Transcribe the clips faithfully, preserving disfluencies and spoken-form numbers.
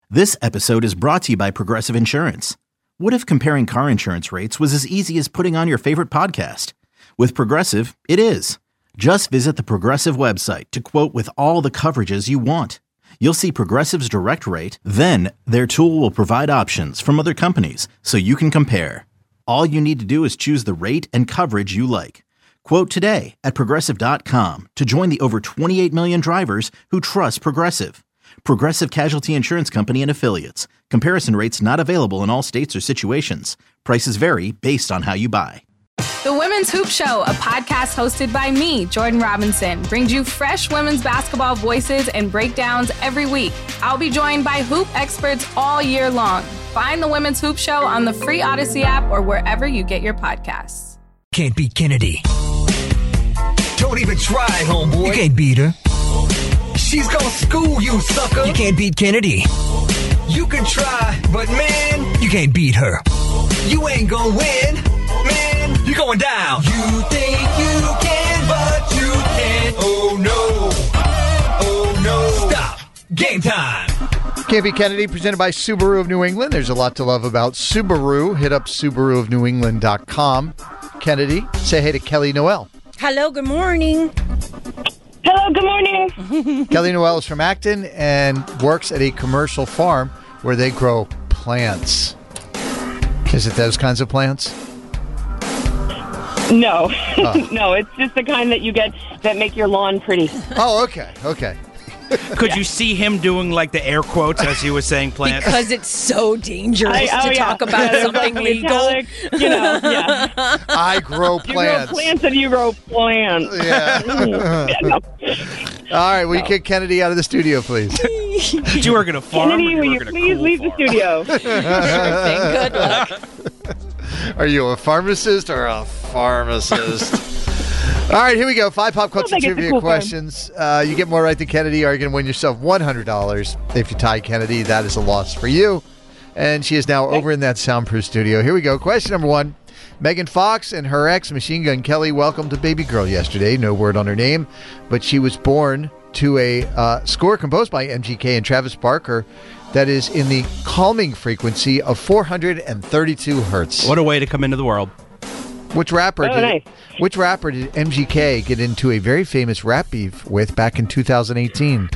This episode is brought to you by Progressive Insurance. What if comparing car insurance rates was as easy as putting on your favorite podcast? With Progressive, it is. Just visit the Progressive website to quote with all the coverages you want. You'll see Progressive's direct rate, then their tool will provide options from other companies so you can compare. All you need to do is choose the rate and coverage you like. Quote today at Progressive dot com to join the over twenty-eight million drivers who trust Progressive. Progressive Casualty Insurance Company and Affiliates. Comparison rates not available in all states or situations. Prices vary based on how you buy. The Women's Hoop Show, a podcast hosted by me, Jordan Robinson, brings you fresh women's basketball voices and breakdowns every week. I'll be joined by hoop experts all year long. Find the Women's Hoop Show on the free Odyssey app or wherever you get your podcasts. Can't beat Kennedy. Don't even try, homeboy. You can't beat her. She's gonna school you, sucker. You can't beat Kennedy. You can try, but man, you can't beat her. You ain't gonna win, man. You're going down. You think you can, but you can't. Oh no. Oh no. Stop. Game time. Can't Beat Kennedy, presented by Subaru of New England. There's a lot to love about Subaru. Hit up Subaru of New England dot com. Kennedy, say hey to Kelly Noel. Hello, good morning. Hello, good morning. Kelly Noel is from Acton and works at a commercial farm where they grow plants. Is it those kinds of plants? No. Oh. No, it's just the kind that you get that make your lawn pretty. Oh, okay, okay. Could you see him doing like the air quotes as he was saying plants? Because it's so dangerous I- oh, to yeah. talk about Yeah, something like legal. metallic, you know, yeah. I grow You plants. grow plants and you grow plants. Yeah. Yeah, no. All right, will you kick Kennedy out of the studio, please? Did you work at a farm? Kennedy, or will you you work at a please cool leave the farm? studio? Good luck. Are you a pharmacist or a pharmacist? All right, here we go. Five pop culture think it's a trivia cool questions. Uh, you get more right than Kennedy, or you're going to win yourself one hundred dollars. If you tie Kennedy, that is a loss for you. And she is now over in that soundproof studio. Here we go. Question number one. Megan Fox and her ex, Machine Gun Kelly, welcomed a baby girl yesterday. No word on her name, but she was born to a uh, score composed by M G K and Travis Barker that is in the calming frequency of four hundred thirty-two hertz. What a way to come into the world. Which rapper Oh, did nice. Which rapper did M G K get into a very famous rap beef with back in two thousand eighteen?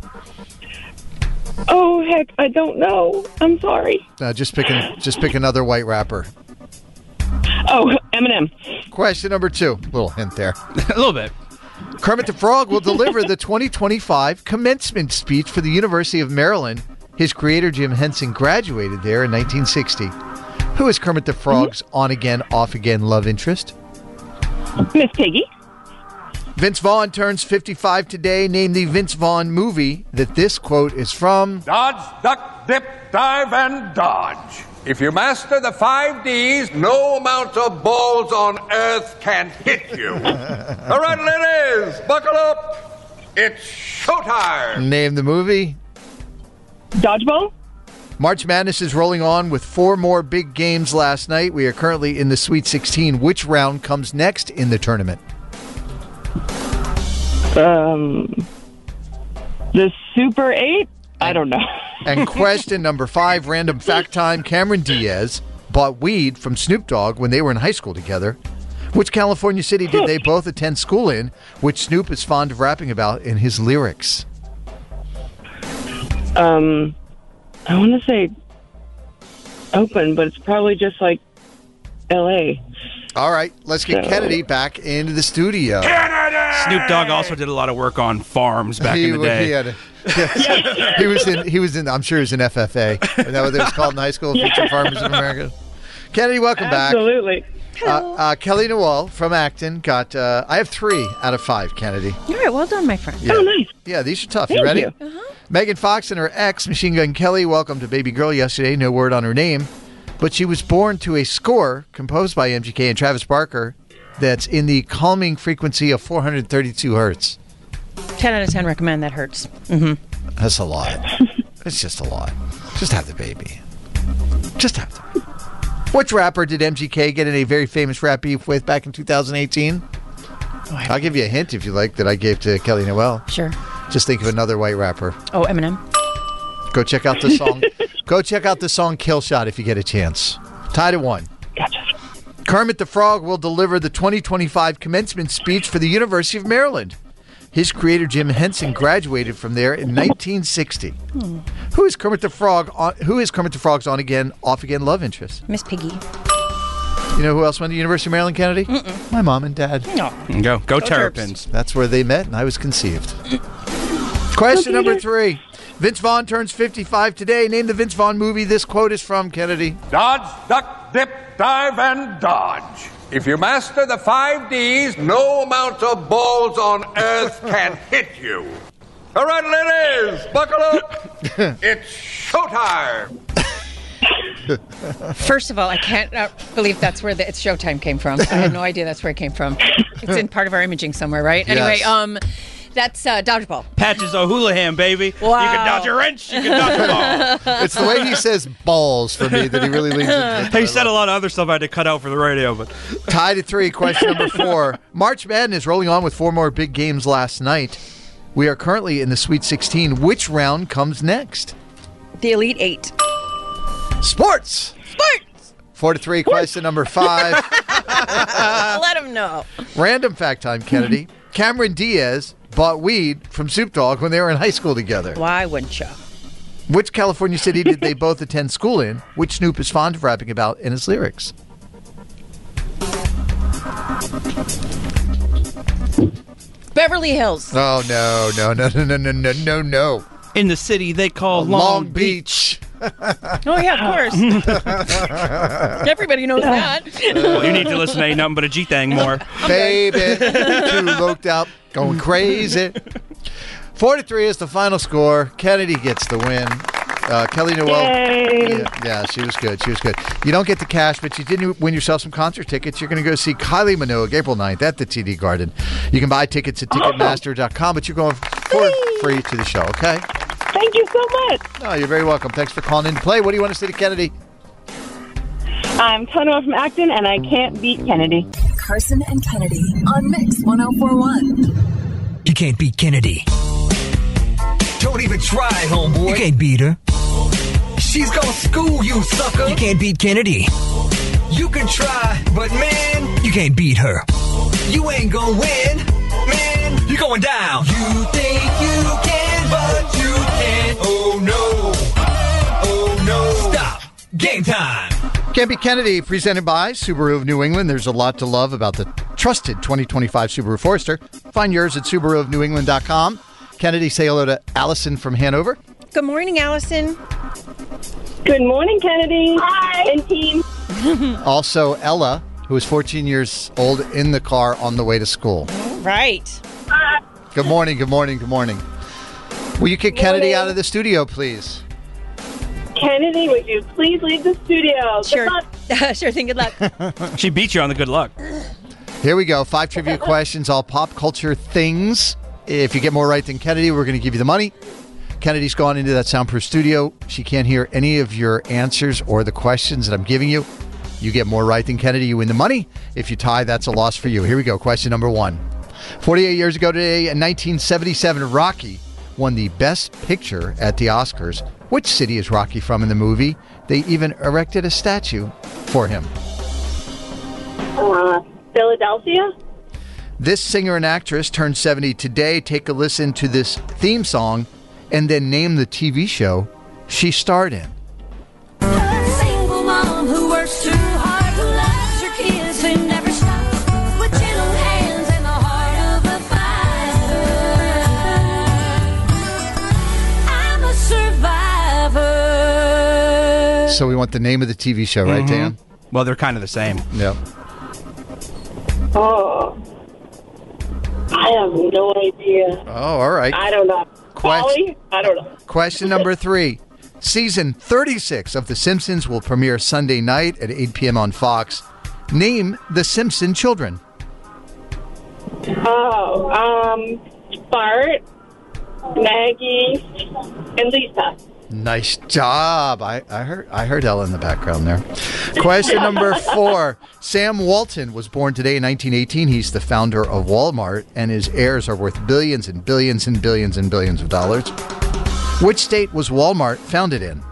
Oh, heck, I don't know. I'm sorry. Uh, just pick an, just pick another white rapper. Oh, Eminem. Question number two. Little hint there. A little bit. Kermit the Frog will deliver the twenty twenty-five commencement speech for the University of Maryland. His creator, Jim Henson, graduated there in nineteen sixty. Who is Kermit the Frog's on-again, off-again love interest? Miss Piggy. Vince Vaughn turns fifty-five today. Name the Vince Vaughn movie that this quote is from. Dodge, duck, dip, dive, and dodge. If you master the five D's, no amount of balls on earth can hit you. All right, ladies, buckle up. It's showtime. Name the movie. Dodgeball. March Madness is rolling on with four more big games last night. We are currently in the Sweet sixteen. Which round comes next in the tournament? Um, the Super eight? I don't know. And question number five, random fact time. Cameron Diaz bought weed from Snoop Dogg when they were in high school together. Which California city did they both attend school in, which Snoop is fond of rapping about in his lyrics? Um, I want to say Oakland, but it's probably just like L A. All right, let's get So- Kennedy back into the studio. Snoop Dogg also did a lot of work on farms back he, in the day. He, had a, yes. he was in. He was in. I'm sure he was in F F A. Isn't that what it was called in high school? Yeah. Featured Farmers in America. Kennedy, welcome Absolutely. back. Uh, uh, Kelly Noel from Acton got. Uh, I have three out of five. Kennedy. All right, well done, my friend. Yeah. Oh, nice. Yeah, these are tough. Thank you ready? you. Uh-huh. Megan Fox and her ex, Machine Gun Kelly, welcomed a baby girl yesterday. No word on her name, but she was born to a score composed by M G K and Travis Barker that's in the calming frequency of four hundred thirty-two hertz. ten out of ten recommend. That hurts. Mm-hmm. That's a lot. It's just a lot. Just have the baby. Just have the Which rapper did M G K get in a very famous rap beef with back in two thousand eighteen? I'll give you a hint if you like that I gave to Kelly Noel. Sure. Just think of another white rapper. Oh, Eminem. Go check out the song. Go check out the song Kill Shot if you get a chance. Tied at one. Gotcha. Kermit the Frog will deliver the twenty twenty-five commencement speech for the University of Maryland. His creator, Jim Henson, graduated from there in nineteen sixty. Hmm. Who is Kermit the Frog? On, who is Kermit the Frog's on again, off again love interest? Miss Piggy. You know who else went to the University of Maryland, Kennedy? Mm-mm. My mom and dad. No. Go, go, go Terrapins. Terrapins. That's where they met, and I was conceived. Question number three. Vince Vaughn turns fifty-five today. Name the Vince Vaughn movie this quote is from, Kennedy. Dodge, duck, dip, dive, and dodge. If you master the five Ds, no amount of balls on earth can hit you. All right, ladies, buckle up. It's showtime. First of all, I can't uh, believe that's where the It's Showtime came from. I had no idea that's where it came from. It's in part of our imaging somewhere, right? Yes. Anyway, um, that's uh, Dodgeball. Patches O'Houlihan, baby. Wow. You can dodge a wrench, you can dodge a ball. It's the way he says balls for me that he really leans into. He said a lot of other stuff I had to cut out for the radio, but Tied at three. Question number four. March Madness rolling on with four more big games last night. We are currently in the Sweet sixteen. Which round comes next? The Elite Eight. Sports. Sports! Four to three. Question number five. Let him know. Random fact time, Kennedy. Cameron Diaz bought weed from Snoop Dogg when they were in high school together. Why wouldn't you? Which California city did they both attend school in? Which Snoop is fond of rapping about in his lyrics? Beverly Hills. Oh, no, no, no, no, no, no, no, no, no. in the city they call Long, Long, Beach. Oh, yeah, of course. Everybody knows that. Well, you need to listen to Ain't Nothing But a G-Thang more. Baby, too looked up, going crazy. Four to three is the final score. Kennedy gets the win. Uh, Kelly Noel. Yeah, yeah, she was good. She was good. You don't get the cash, but you did win yourself some concert tickets. You're going to go see Kylie Minogue April ninth at the T D Garden. You can buy tickets at Ticketmaster dot com, but you're going for free to the show, okay? Thank you so much. No, you're very welcome. Thanks for calling in to play. What do you want to say to Kennedy? I'm Tono from Acton, and I can't beat Kennedy. Carson and Kennedy on Mix one oh four one. You can't beat Kennedy. Don't even try, homeboy. You can't beat her. She's gonna school you, sucker. You can't beat Kennedy. You can try, but man, you can't beat her. You ain't gonna win, man. You're going down. You think you can, but you can't. Oh no. Oh no. Stop. Game time. Can't Beat Kennedy, presented by Subaru of New England. There's a lot to love about the trusted twenty twenty-five Subaru Forester. Find yours at Subaru of New England dot com. Kennedy, say hello to Allison from Hanover. Good morning, Allison. Good morning, Kennedy. Hi. And team. Also, Ella, who is fourteen years old, in the car on the way to school. Right. Good morning, good morning, good morning. Will you kick Kennedy out of the studio, please? Kennedy, would you please leave the studio? Sure. Sure thing. Good luck. She beat you on the good luck. Here we go. Five trivia questions, all pop culture things. If you get more right than Kennedy, we're going to give you the money. Kennedy's gone into that soundproof studio. She can't hear any of your answers or the questions that I'm giving you. You get more right than Kennedy, you win the money. If you tie, that's a loss for you. Here we go. Question number one. forty-eight years ago today, in nineteen seventy-seven, Rocky won the Best Picture at the Oscars. Which city is Rocky from in the movie? They even erected a statue for him. Uh, Philadelphia? This singer and actress turned seventy today. Take a listen to this theme song and then name the T V show she starred in. A single mom who works too hard, who loves her kids, who never stops, with gentle hands and the heart of a fighter. I'm a survivor. So we want the name of the T V show, right, Mm-hmm. Dan? Well, they're kind of the same. Yep. Oh. I have no idea. Oh, all right. I don't know. Quest- Polly? I don't know. Question number three. Season thirty-six of The Simpsons will premiere Sunday night at eight p.m. on Fox. Name the Simpson children. Oh, um, Bart, Maggie, and Lisa. Nice job. I, I heard I heard Ella in the background there. Question number four. Sam Walton was born today in nineteen eighteen. He's the founder of Walmart, and his heirs are worth billions and billions and billions and billions of dollars. Which state was Walmart founded in?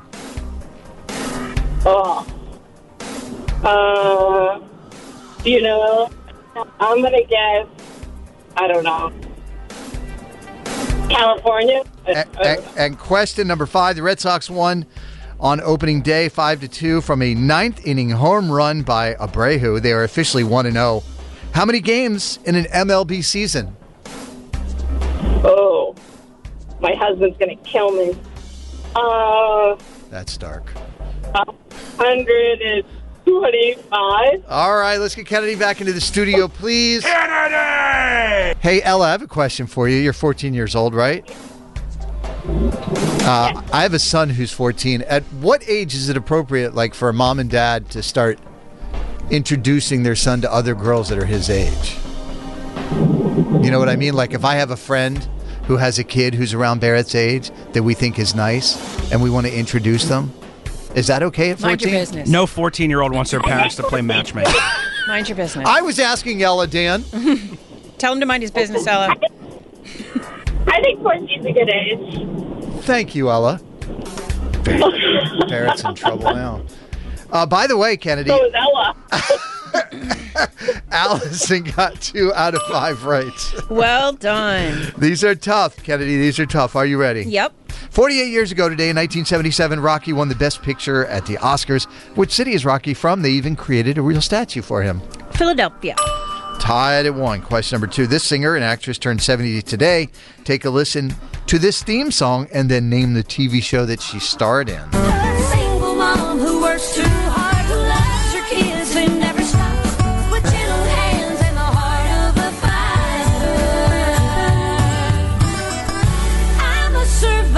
Oh. Uh, do you know? I'm going to guess, I don't know. California? And, and, and question number five, the Red Sox won on opening day five to two from a ninth inning home run by Abreu. They are officially one and oh. How many games in an M L B season? Oh, my husband's going to kill me. Uh, That's dark. one hundred twenty-five. All right, let's get Kennedy back into the studio, please. Kennedy! Hey, Ella, I have a question for you. You're fourteen years old, right? Uh, I have a son who's fourteen. At what age is it appropriate, like, for a mom and dad to start introducing their son to other girls that are his age? You know what I mean? Like, if I have a friend who has a kid who's around Barrett's age that we think is nice and we want to introduce them, is that okay at fourteen? Mind your business. No fourteen-year-old wants their parents to play matchmaking. Mind your business. I was asking Ella, Dan. Tell him to mind his business, Ella. I think fourteen's a good age. Thank you, Ella. Barrett's in trouble now. Uh, by the way, Kennedy. So is Ella. Allison got two out of five right. Well done. These are tough, Kennedy. These are tough. Are you ready? Yep. forty-eight years ago today, in nineteen seventy-seven, Rocky won the Best Picture at the Oscars. Which city is Rocky from? They even created a real statue for him. Philadelphia. Tied at one. Question number two. This singer and actress turned seventy today. Take a listen to this theme song and then name the T V show that she starred in. A single mom who works too hard, who loves her kids and never stops, with gentle hands and the heart of a fighter. I'm a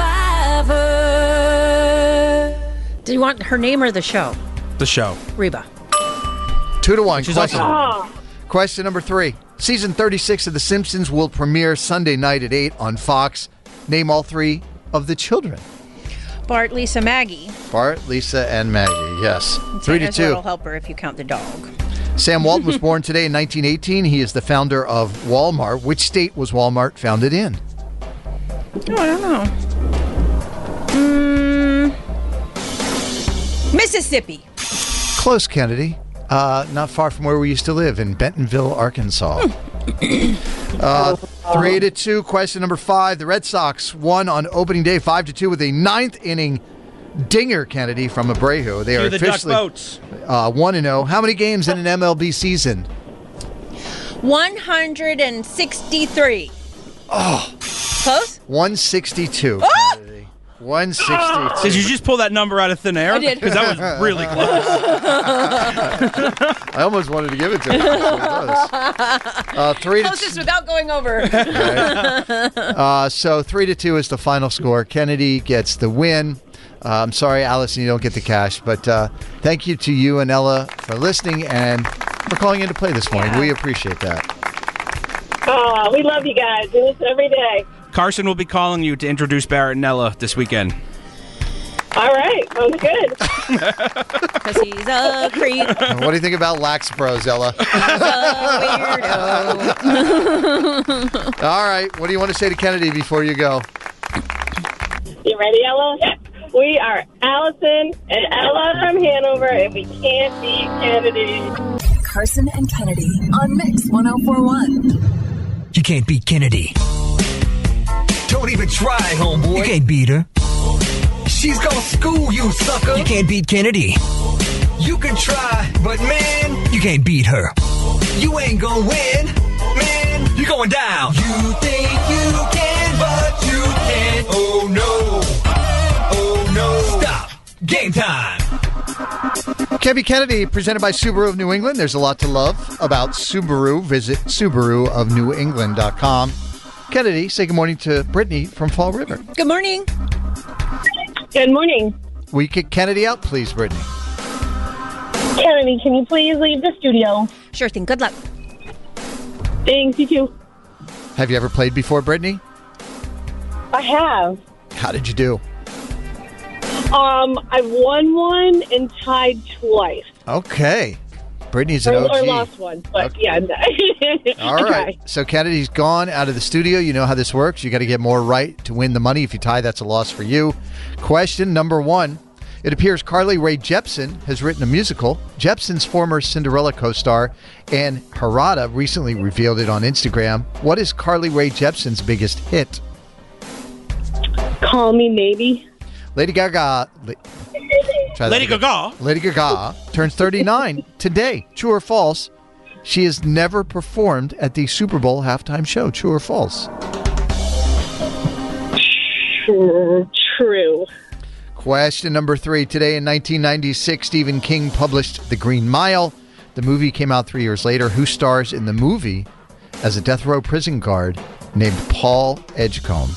survivor. Do you want her name or the show? The show. Reba. Two to one. She's Question, also- question number three. Season thirty-six of The Simpsons will premiere Sunday night at eight on Fox. Name all three of the children. Bart, Lisa, Maggie. Bart, Lisa, and Maggie. Yes. Three to Ezra two. will help her if you count the dog. Sam Walton was born today in nineteen eighteen. He is the founder of Walmart. Which state was Walmart founded in? Oh, I don't know. Mm, Mississippi. Close, Kennedy. Uh, not far from where we used to live, in Bentonville, Arkansas. uh, three to two. Question number five. The Red Sox won on opening day five to two with a ninth inning dinger, Kennedy, from Abreu. They Cue are the duck officially boats. uh, one and zero. How many games in an M L B season? one hundred sixty-three. Oh, Close? one sixty-two. Ah! Kennedy. one sixty-two. Did you just pull that number out of thin air? I did. Because that was really close. I almost wanted to give it to him. Uh, three to Closest without going over. Uh, so three to two is the final score. Kennedy gets the win. Uh, I'm sorry, Allison, you don't get the cash, but uh, thank you to you and Ella for listening and for calling in to play this morning. Yeah. We appreciate that. Oh, we love you guys. We listen every day. Carson will be calling you to introduce Barrett and Ella this weekend. All right. Sounds good. Because he's a creep. What do you think about Lax Bros, Ella? He's a weirdo. All right. What do you want to say to Kennedy before you go? You ready, Ella? We are Allison and Ella from Hanover, and we can't beat Kennedy. Carson and Kennedy on Mix one oh four one. You can't beat Kennedy. Don't even try, homeboy. You can't beat her. She's gonna school you, sucker. You can't beat Kennedy. You can try, but man, You can't beat her. you ain't gonna win. Man, you're going down. You think you can, but you can't. Oh no. Oh no. Stop. Game time. Can't Beat Kennedy, presented by Subaru of New England. There's a lot to love about Subaru. Visit Subaru of New England dot com. Kennedy, say good morning to Brittany from Fall River. Good morning. Good morning. Will you kick Kennedy out, please, Brittany? Kennedy, can you please leave the studio? Sure thing. Good luck. Thanks, you too. Have you ever played before, Brittany? I have. How did you do? Um, I've won one and tied twice. Okay. Brittany's an or, O G. or lost one, but yeah. All right. So Kennedy's gone out of the studio. You know how this works. You got to get more right to win the money. If you tie, that's a loss for you. Question number one. It appears Carly Rae Jepsen has written a musical. Jepsen's former Cinderella co-star Anne Harada recently revealed it on Instagram. What is Carly Rae Jepsen's biggest hit? Call Me Maybe. Lady Gaga. La- Try that Lady again. Gaga. Lady Gaga turns thirty-nine today. True or false? She has never performed at the Super Bowl halftime show. True or false? True. Question number three. Today in nineteen ninety-six, Stephen King published The Green Mile. The movie came out three years later. Who stars in the movie as a death row prison guard named Paul Edgecombe?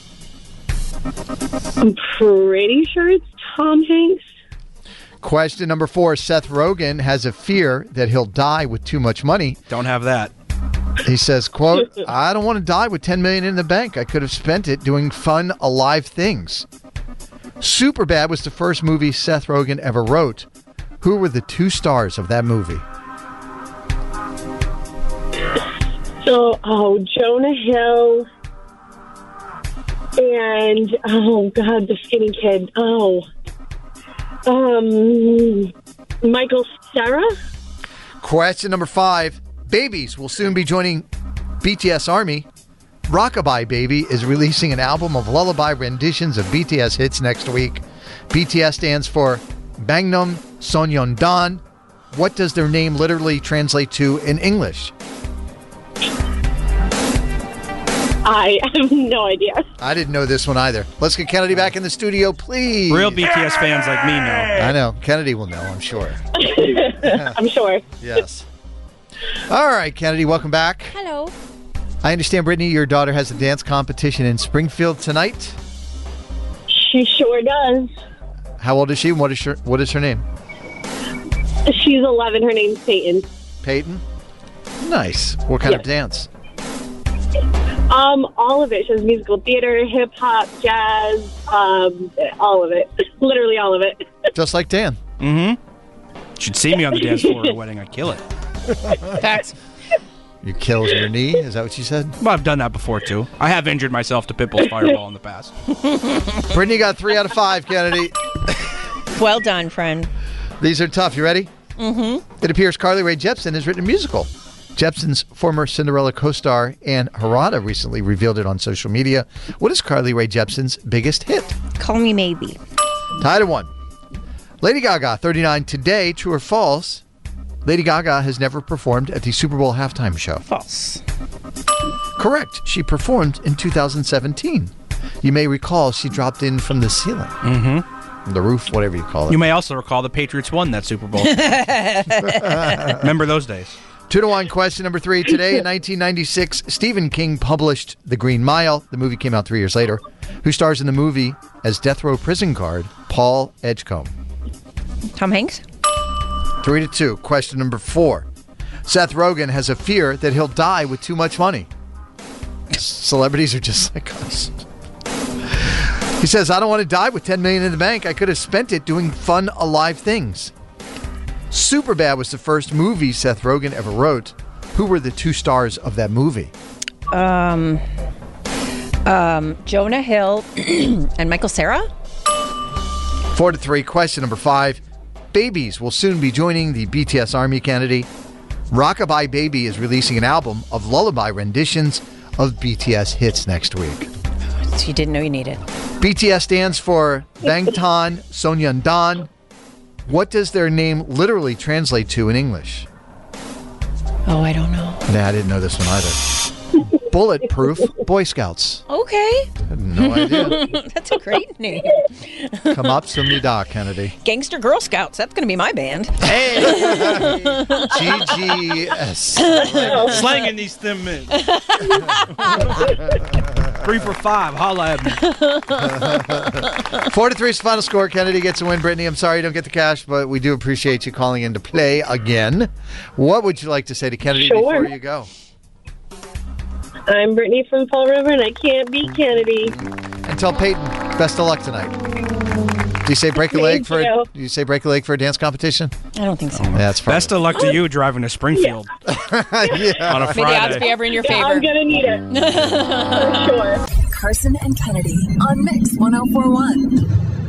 I'm pretty sure it's Tom Hanks. Question number four. Seth Rogen has a fear that he'll die with too much money. Don't have that. He says, quote, I don't want to die with ten million dollars in the bank. I could have spent it doing fun, alive things. Superbad was the first movie Seth Rogen ever wrote. Who were the two stars of that movie? So, oh, Jonah Hill and, oh, God, the skinny kid. Oh, um, Michael Cera? Question number five. Babies will soon be joining B T S Army. Rockabye Baby is releasing an album of lullaby renditions of B T S hits next week. B T S stands for Bangnam Sonyeondan. What does their name literally translate to in English? I have no idea. I didn't know this one either. Let's get Kennedy back in the studio, please. Real B T S fans like me know. I know. Kennedy will know, I'm sure. I'm sure. Yes. All right, Kennedy, welcome back. Hello. I understand, Brittany, your daughter has a dance competition in Springfield tonight. She sure does. How old is she? And what is her, what is her name? She's eleven. Her name's Peyton. Peyton? Nice. What kind Yes. of dance? Um, all of it. She has musical theater, hip hop, jazz, um, all of it. Literally all of it. Just like Dan. Mm-hmm. Should see me on the dance floor at a wedding. I'd kill it. Facts. You killed your knee? Is that what you said? Well, I've done that before, too. I have injured myself to Pitbull's Fireball in the past. Brittany got three out of five, Kennedy. Well done, friend. These are tough. You ready? Mm-hmm. It appears Carly Rae Jepsen has written a musical. Jepsen's former Cinderella co-star Anne Harada recently revealed it on social media. What is Carly Rae Jepsen's biggest hit? Call Me Maybe. Tied at one. Lady Gaga, thirty-nine today. True or false? Lady Gaga has never performed at the Super Bowl halftime show. False. Correct. She performed in two thousand seventeen. You may recall she dropped in from the ceiling. Mm-hmm. The roof, whatever you call it. You may also recall the Patriots won that Super Bowl. Remember those days. Two to one. Question number three. Today in nineteen ninety-six, Stephen King published The Green Mile. The movie came out three years later. Who stars in the movie as death row prison guard Paul Edgecombe? Tom Hanks? Three to two. Question number four. Seth Rogen has a fear that he'll die with too much money. Celebrities are just like us. He says, I don't want to die with ten million dollars in the bank. I could have spent it doing fun, alive things. Superbad was the first movie Seth Rogen ever wrote. Who were the two stars of that movie? Um, um, Jonah Hill and Michael Cera? Four to three. Question number five. Babies will soon be joining the B T S Army, Kennedy. Rockabye Baby is releasing an album of lullaby renditions of B T S hits next week. So you didn't know you needed. B T S stands for Bangtan Sonyeondan. What does their name literally translate to in English? Oh, I don't know. Nah, I didn't know this one either. Bulletproof Boy Scouts. Okay. I had no idea. That's a great name. Come up, Sumida, Kennedy. Gangster Girl Scouts. That's going to be my band. Hey! G G S. Slanging these thin men. Three for five. Holla at me. Four to three is the final score. Kennedy gets a win. Brittany, I'm sorry you don't get the cash, but we do appreciate you calling in to play again. What would you like to say to Kennedy Sure. before you go? I'm Brittany from Fall River, and I can't beat Kennedy. And tell Peyton, best of luck tonight. you say break a Thank leg for? you. Do you say break a leg for a dance competition? I don't think so. Yeah, that's probably. Best of luck to you driving to Springfield yeah. on a May the odds be Friday. ever in your Yeah, favor. I'm gonna need it for sure. Carson and Kennedy on Mix one oh four one.